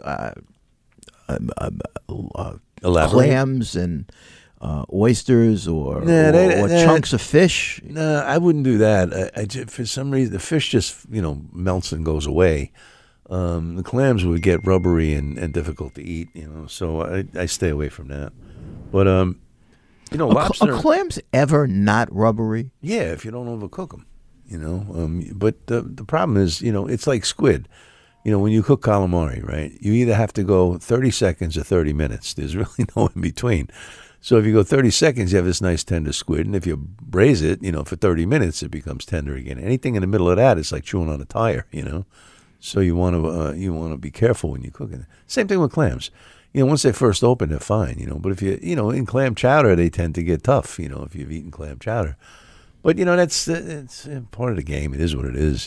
Elaborate? clams and oysters or chunks of fish? No, I wouldn't do that. For some reason, the fish just melts and goes away. The clams would get rubbery and difficult to eat. So I stay away from that. But lobster. Are clams ever not rubbery? Yeah, if you don't overcook them, But the problem is, it's like squid. When you cook calamari, right? You either have to go 30 seconds or 30 minutes. There's really no in between. So if you go 30 seconds, you have this nice tender squid, and if you braise it, for 30 minutes, it becomes tender again. Anything in the middle of that is like chewing on a tire, So you want to be careful when you're cooking it. Same thing with clams. Once they first open, they're fine, But if in clam chowder, they tend to get tough, if you've eaten clam chowder. But, it's part of the game. It is what it is,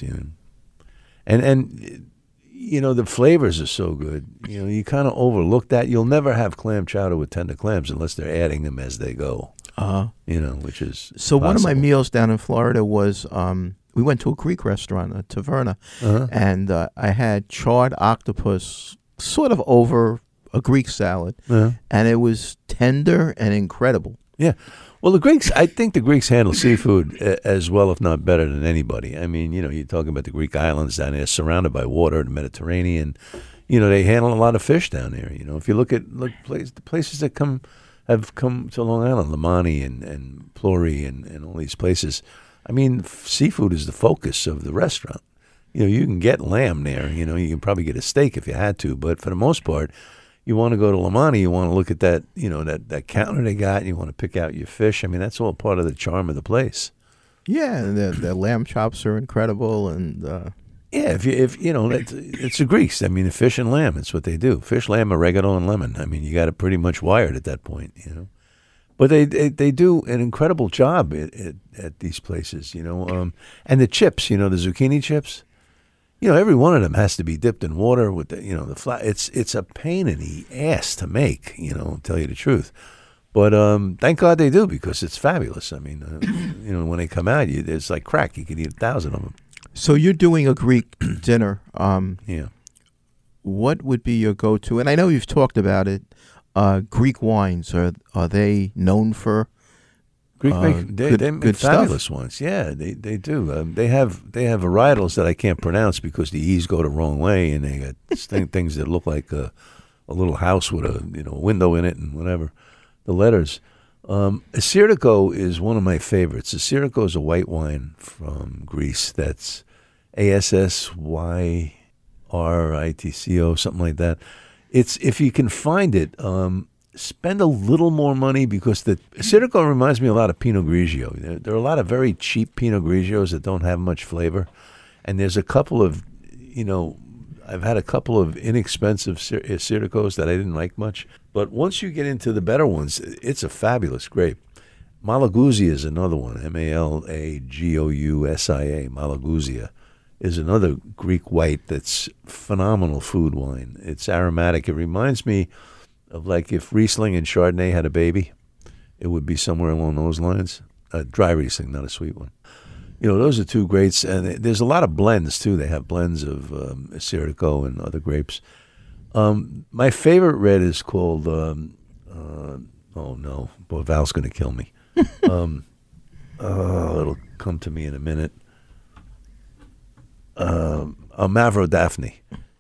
And the flavors are so good. You kind of overlook that. You'll never have clam chowder with tender clams unless they're adding them as they go. Which is so. possible. One of my meals down in Florida was we went to a Greek restaurant, a taverna, and I had charred octopus sort of over a Greek salad, and it was tender and incredible. Yeah. Well, I think the Greeks handle seafood as well, if not better than anybody. I mean, you're talking about the Greek islands down there, surrounded by water, the Mediterranean. They handle a lot of fish down there. If you look at the places that have come to Long Island, Lamani and Plory and all these places. I mean, seafood is the focus of the restaurant. You can get lamb there. You can probably get a steak if you had to, but for the most part, you want to go to Lamani, you want to look at that, that counter they got, and you want to pick out your fish. I mean, that's all part of the charm of the place. Yeah, the lamb chops are incredible, and yeah, it's the Greeks. I mean, the fish and lamb, it's what they do. Fish, lamb, oregano, and lemon. I mean, you got it pretty much wired at that point, But they do an incredible job at these places, And the chips, the zucchini chips. Every one of them has to be dipped in water with the flour. It's a pain in the ass to make, to tell you the truth. But thank God they do, because it's fabulous. I mean, when they come out, it's like crack. You can eat 1,000 of them. So you're doing a Greek dinner. Yeah. What would be your go-to? And I know you've talked about it. Greek wines, are they known for? Greek they make fabulous stuff. ones. Yeah, they do. They have varietals that I can't pronounce because the E's go the wrong way, and they got things that look like a little house with a window in it and whatever. The letters. Assyrtiko is one of my favorites. Assyrtiko is a white wine from Greece. That's ASSYRITCO, something like that. It's, if you can find it, spend a little more money, because the Assyrtiko reminds me a lot of Pinot Grigio. There are a lot of very cheap Pinot Grigios that don't have much flavor, and there's a couple of, I've had a couple of inexpensive Assyrtikos that I didn't like much. But once you get into the better ones, it's a fabulous grape. Malagousia is another one, Malagousia, Malagousia. is another Greek white that's phenomenal food wine. It's aromatic. It reminds me of like if Riesling and Chardonnay had a baby, it would be somewhere along those lines. Dry Riesling, not a sweet one. Those are two greats, and there's a lot of blends too. They have blends of Assyrtiko and other grapes. My favorite red is called. Oh no, boy, Val's going to kill me. It'll come to me in a minute. Mavrodaphne,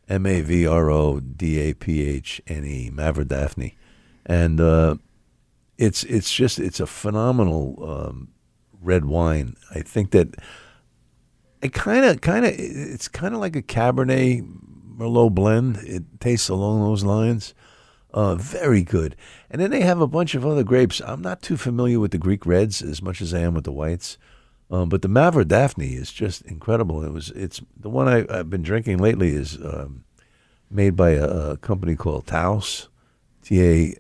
Mavrodaphne, Mavrodaphne, and it's a phenomenal red wine. I think that it it's kind of like a Cabernet Merlot blend. It tastes along those lines. Very good. And then they have a bunch of other grapes. I'm not too familiar with the Greek reds as much as I am with the whites. But the Mavrodaphne is just incredible. It's the one I've been drinking lately is made by a company called Taos, Taos,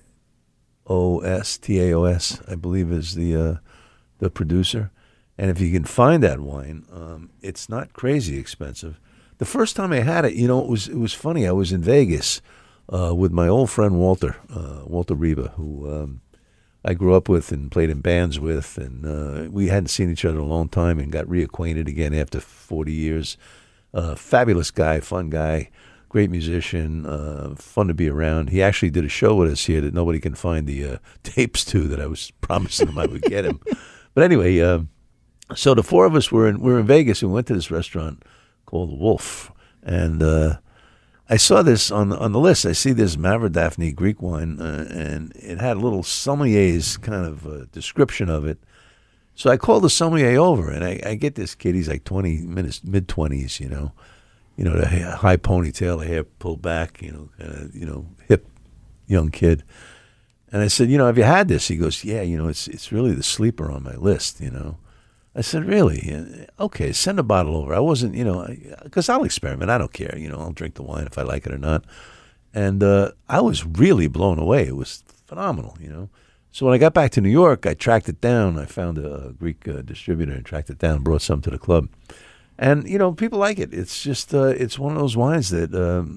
I believe is the producer. And if you can find that wine, it's not crazy expensive. The first time I had it, it was funny. I was in Vegas with my old friend Walter Riva, who I grew up with and played in bands with, and we hadn't seen each other in a long time and got reacquainted again after 40 years. Fabulous guy, fun guy, great musician, fun to be around. He actually did a show with us here that nobody can find the tapes to that I was promising him I would get him. But anyway, so the four of us were in Vegas and we went to this restaurant called The Wolf, and I saw this on the list. I see this Mavrodaphne Greek wine, and it had a little sommelier's kind of description of it. So I called the sommelier over, and I get this kid. He's like mid-20s, the high ponytail, the hair pulled back, hip young kid. And I said, have you had this? He goes, yeah, it's really the sleeper on my list, I said, really? Okay, send a bottle over. I wasn't, because I'll experiment. I don't care. I'll drink the wine if I like it or not. And I was really blown away. It was phenomenal, So when I got back to New York, I tracked it down. I found a Greek distributor and tracked it down, brought some to the club. And, people like it. It's just, it's one of those wines that,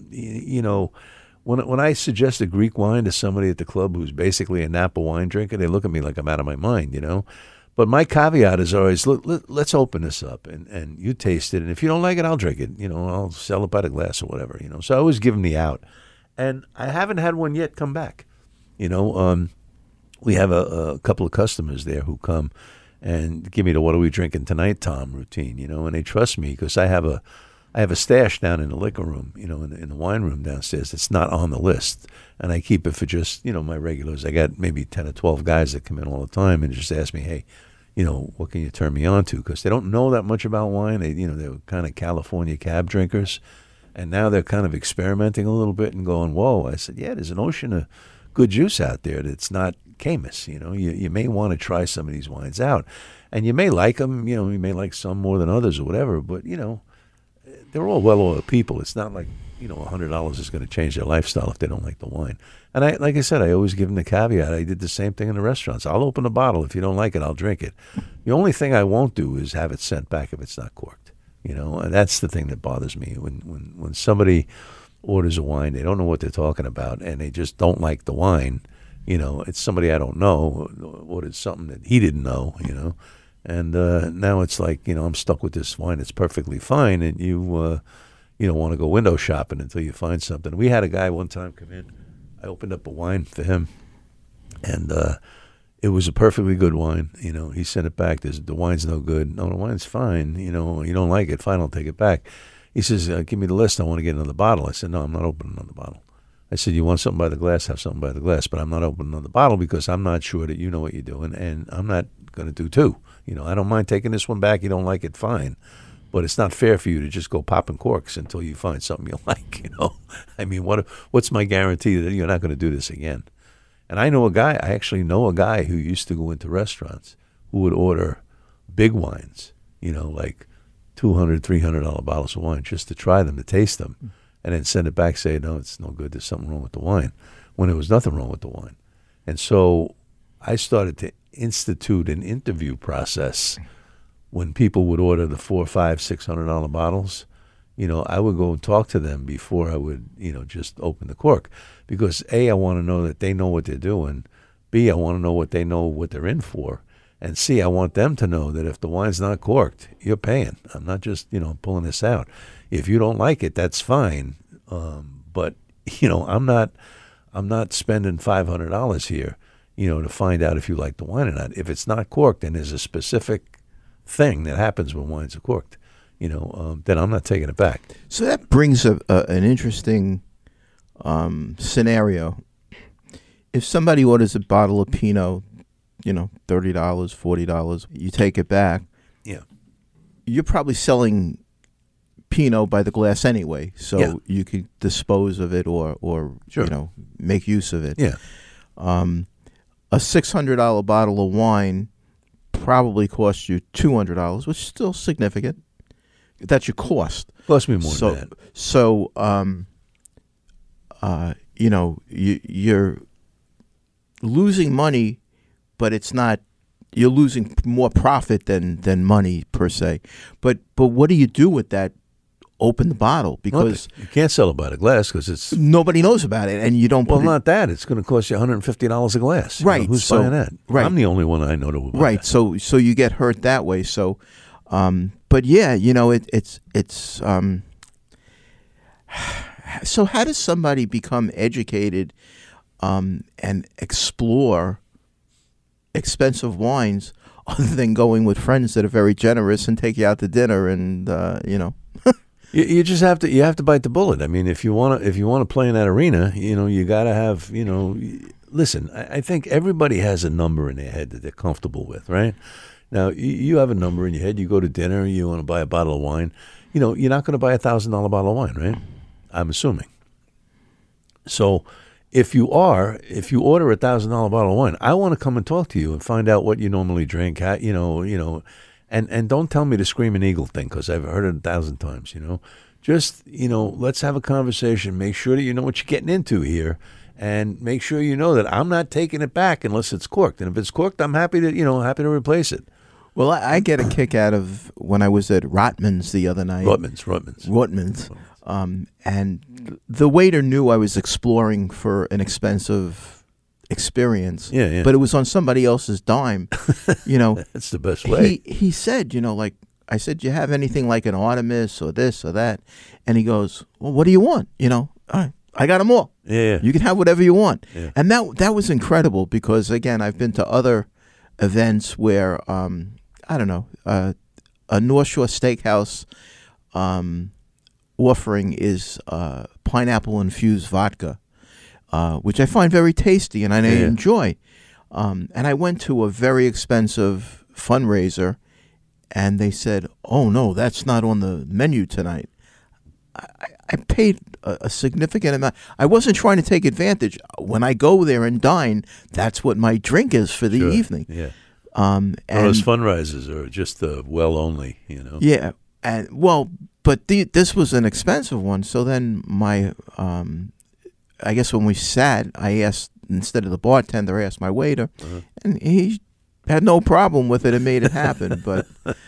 when I suggest a Greek wine to somebody at the club who's basically a Napa wine drinker, they look at me like I'm out of my mind, But my caveat is always, let's open this up and you taste it. And if you don't like it, I'll drink it. I'll sell it by the glass or whatever, So I always give them the out. And I haven't had one yet come back. We have a couple of customers there who come and give me the "What are we drinking tonight, Tom?" routine, and they trust me because I have a stash down in the liquor room, in the wine room downstairs that's not on the list. And I keep it for just, my regulars. I got maybe 10 or 12 guys that come in all the time and just ask me, hey, what can you turn me on to? Because they don't know that much about wine. They, they're kind of California cab drinkers. And now they're kind of experimenting a little bit and going, whoa. I said, yeah, there's an ocean of good juice out there that's not Caymus. You may want to try some of these wines out. And you may like them, you may like some more than others or whatever. But, they're all well-oiled people. It's not like, $100 is going to change their lifestyle if they don't like the wine. And like I said, I always give them the caveat. I did the same thing in the restaurants. I'll open a bottle. If you don't like it, I'll drink it. The only thing I won't do is have it sent back if it's not corked. And that's the thing that bothers me. When somebody orders a wine, they don't know what they're talking about, and they just don't like the wine. It's somebody I don't know ordered something that he didn't know. And now it's like, I'm stuck with this wine. It's perfectly fine, and you don't want to go window shopping until you find something. We had a guy one time come in. I opened up a wine for him, and it was a perfectly good wine. He sent it back. The wine's no good. No, the wine's fine. You don't like it, fine, I'll take it back. He says, give me the list. I want to get another bottle. I said, no, I'm not opening another bottle. I said, you want something by the glass, have something by the glass, but I'm not opening another bottle because I'm not sure that you know what you're doing, and I'm not going to do two. I don't mind taking this one back. You don't like it, fine. But it's not fair for you to just go popping corks until you find something you like, I mean, what's my guarantee that you're not going to do this again? And I actually know a guy who used to go into restaurants who would order big wines, like $200, $300 bottles of wine just to try them, to taste them, and then send it back, say, no, it's no good, there's something wrong with the wine, when there was nothing wrong with the wine. And so I started to institute an interview process when people would order the $400, $500, $600 bottles, I would go and talk to them before I would, just open the cork. Because A, I want to know that they know what they're doing. B, I want to know what they know what they're in for. And C, I want them to know that if the wine's not corked, you're paying. I'm not just, pulling this out. If you don't like it, that's fine. But, I'm not spending $500 here, to find out if you like the wine or not. If it's not corked and there's a specific thing that happens when wines are corked, then I'm not taking it back. So that brings an interesting scenario. If somebody orders a bottle of Pinot, $30, $40, you take it back. Yeah. You're probably selling Pinot by the glass anyway, so you could dispose of it or Sure. make use of it. Yeah. A $600 bottle of wine probably costs you $200, which is still significant. That's your cost. Cost me more than that. So, you're losing money, but it's not. You're losing more profit than money per se. But what do you do with that? Open the bottle because you can't sell it by the glass because it's nobody knows about it, and you don't. Well, not that. It's going to cost you $150 a glass. Right. Who's buying that? Right. I'm the only one I know that will buy right. that. So you get hurt that way. So, but yeah, it's. So how does somebody become educated, and explore expensive wines other than going with friends that are very generous and take you out to dinner and You just have to bite the bullet. I mean, if you want to play in that arena, you got to have, listen, I think everybody has a number in their head that they're comfortable with, right? Now, you have a number in your head. You go to dinner, you want to buy a bottle of wine. You're not going to buy a $1,000 bottle of wine, right? I'm assuming. So if you order a $1,000 bottle of wine, I want to come and talk to you and find out what you normally drink, how, And don't tell me the Screaming Eagle thing because I've heard it 1,000 times, Just, let's have a conversation. Make sure that you know what you're getting into here and make sure you know that I'm not taking it back unless it's corked. And if it's corked, I'm happy to replace it. Well, I get a kick out of when I was at Rotman's the other night. Rotman's. And the waiter knew I was exploring for an expensive experience. Yeah. But it was on somebody else's dime. That's the best way. He said, like I said, do you have anything like an Artemis or this or that? And he goes, well, what do you want? All right, I got them all. Yeah. You can have whatever you want. Yeah. And that was incredible because, again, I've been to other events where, I don't know, a North Shore Steakhouse offering is pineapple-infused vodka, which I find very tasty and I enjoy. And I went to a very expensive fundraiser, and they said, oh, no, that's not on the menu tonight. I paid a significant amount. I wasn't trying to take advantage. When I go there and dine, that's what my drink is for the evening. Yeah. And those fundraisers are just well only, Yeah. And but this was an expensive one. So then my, I guess when we sat, I asked, instead of the bartender, I asked my waiter, and he had no problem with it and made it happen. But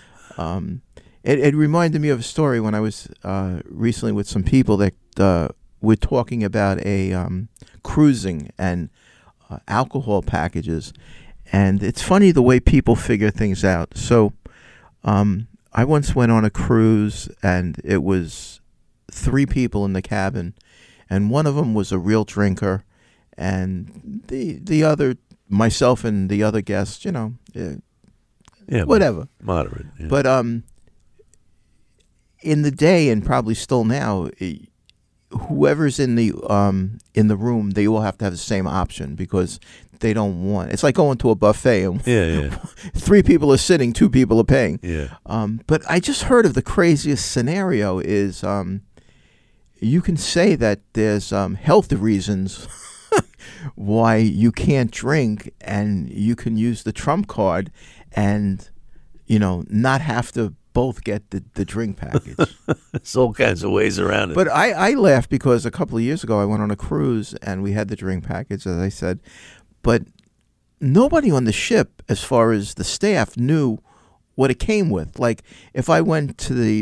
it reminded me of a story when I was recently with some people that were talking about a cruising and alcohol packages. And it's funny the way people figure things out. So I once went on a cruise, and it was 3 people in the cabin, and one of them was a real drinker, and the other, myself and the other guests, whatever, moderate. Yeah. But in the day, and probably still now, whoever's in the room, they all have to have the same option because they don't want. It's like going to a buffet and 3 people are sitting, 2 people are paying. Yeah. But I just heard of the craziest scenario is you can say that there's health reasons why you can't drink, and you can use the trump card and not have to both get the drink package. There's all kinds of ways around it. But I laughed because a couple of years ago I went on a cruise and we had the drink package, as I said, but nobody on the ship, as far as the staff, knew what it came with. Like if I went to the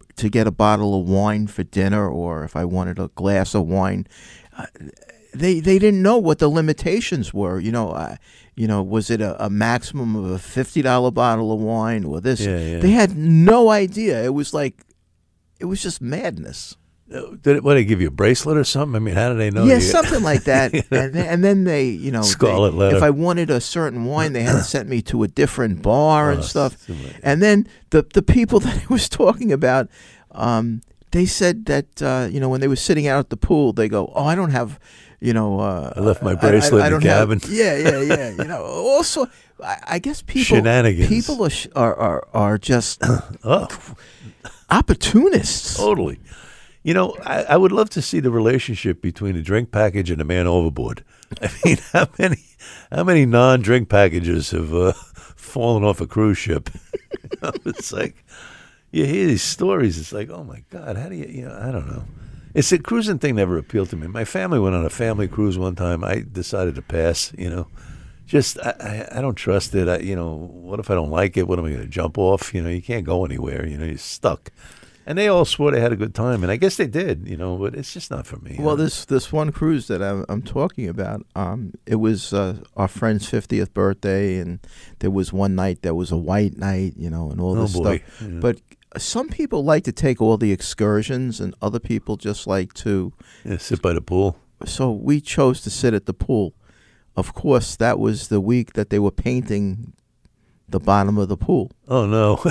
to get a bottle of wine for dinner, or if I wanted a glass of wine, they didn't know what the limitations were. Was it a maximum of a $50 bottle of wine or this? Yeah. They had no idea. It was just madness. Did they give you a bracelet or something? I mean, how did they know? Yeah, something like that. And then they, Scarlet letter. If I wanted a certain wine, they had to send me to a different bar and stuff. And then the people that I was talking about, they said that when they were sitting out at the pool, they go, "Oh, I don't have." I left my bracelet in the cabin. Yeah. Also, I guess people Shenanigans. People are just opportunists. Totally. I would love to see the relationship between a drink package and a man overboard. I mean, how many non-drink packages have fallen off a cruise ship? It's like you hear these stories. It's like, oh my God, how do you? I don't know. It's the cruising thing never appealed to me. My family went on a family cruise one time. I decided to pass. Just I don't trust it. What if I don't like it? What am I going to jump off? You can't go anywhere. You're stuck. And they all swore they had a good time, and I guess they did. But it's just not for me. Well, this one cruise that I'm talking about, it was our friend's 50th birthday, and there was one night that was a white night, and all this stuff. Yeah. But some people like to take all the excursions, and other people just like to sit by the pool. So we chose to sit at the pool. Of course, that was the week that they were painting the bottom of the pool. Oh no.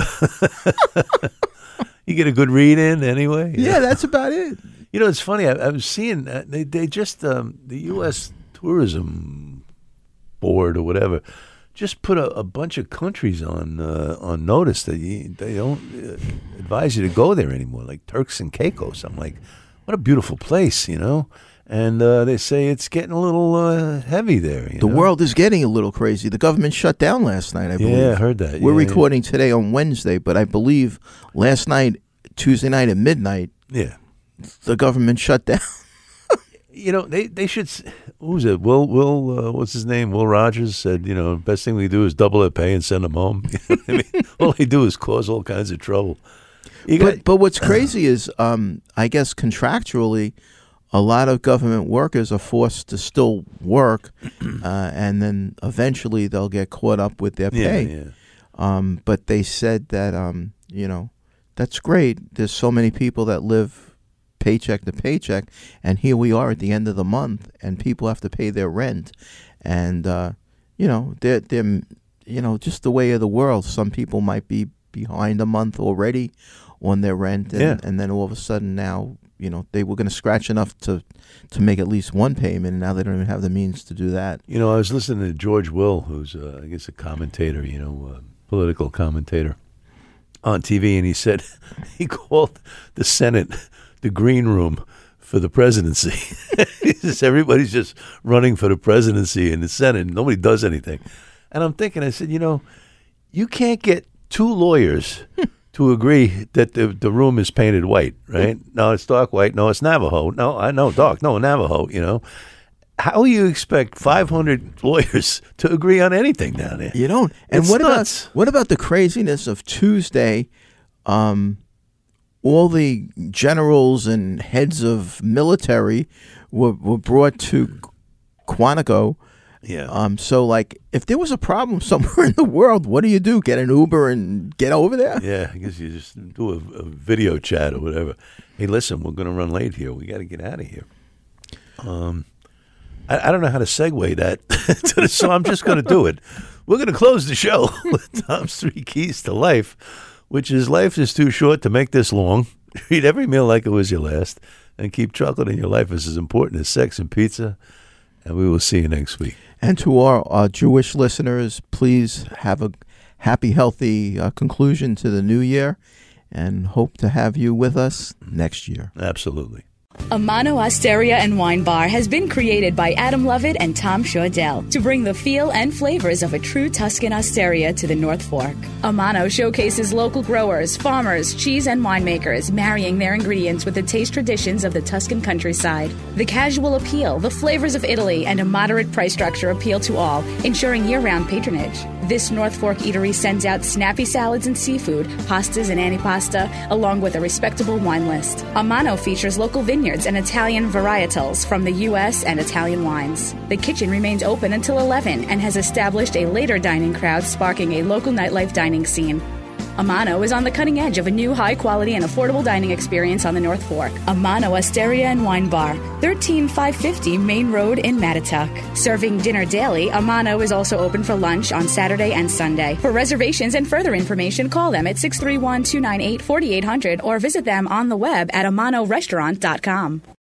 You get a good read in anyway. Yeah, that's about it. It's funny. I was seeing they just the U.S. Tourism Board or whatever just put a bunch of countries on notice that they don't advise you to go there anymore, like Turks and Caicos. I'm like, what a beautiful place, And they say it's getting a little heavy there. The world is getting a little crazy. The government shut down last night, I believe. Yeah, I heard that. We're recording today on Wednesday, but I believe last night, Tuesday night at midnight, the government shut down. They should. Who's it? Will what's his name? Will Rogers said, best thing we do is double their pay and send them home. I mean, all they do is cause all kinds of trouble. But what's crazy is, I guess contractually, a lot of government workers are forced to still work, and then eventually they'll get caught up with their pay. But they said that, that's great. There's so many people that live paycheck to paycheck, and here we are at the end of the month, and people have to pay their rent. And, they're just the way of the world. Some people might be behind a month already on their rent, and then all of a sudden now, they were going to scratch enough to make at least one payment, and now they don't even have the means to do that. I was listening to George Will, who's, I guess, a commentator, political commentator on TV, and he said he called the Senate the green room for the presidency. He says everybody's just running for the presidency in the Senate, and nobody does anything. And I'm thinking, I said, you can't get two lawyers to agree that the room is painted white, right? No, it's dark white. No, it's Navajo. No, I know dark. No, Navajo, How you expect 500 lawyers to agree on anything down there? You don't. And what about the craziness of Tuesday? All the generals and heads of military were brought to Quantico. Yeah. So, like, if there was a problem somewhere in the world, what do? Get an Uber and get over there? Yeah, I guess you just do a video chat or whatever. Hey, listen, we're going to run late here. We got to get out of here. I don't know how to segue that, so I'm just going to do it. We're going to close the show with Tom's 3 Keys to Life, which is life is too short to make this long. Treat every meal like it was your last, and keep chocolate in your life as important as sex and pizza. And we will see you next week. And to our Jewish listeners, please have a happy, healthy conclusion to the new year, and hope to have you with us next year. Absolutely. Amano Osteria and Wine Bar has been created by Adam Lovett and Tom Shaudell to bring the feel and flavors of a true Tuscan osteria to the North Fork. Amano showcases local growers, farmers, cheese and winemakers, marrying their ingredients with the taste traditions of the Tuscan countryside. The casual appeal, the flavors of Italy, and a moderate price structure appeal to all, ensuring year-round patronage. This North Fork eatery sends out snappy salads and seafood, pastas and antipasta, along with a respectable wine list. Amano features local vineyards and Italian varietals from the U.S. and Italian wines. The kitchen remains open until 11 and has established a later dining crowd, sparking a local nightlife dining scene. Amano is on the cutting edge of a new high-quality and affordable dining experience on the North Fork. Amano Asteria and Wine Bar, 13550 Main Road in Mattituck. Serving dinner daily, Amano is also open for lunch on Saturday and Sunday. For reservations and further information, call them at 631-298-4800 or visit them on the web at amanorestaurant.com.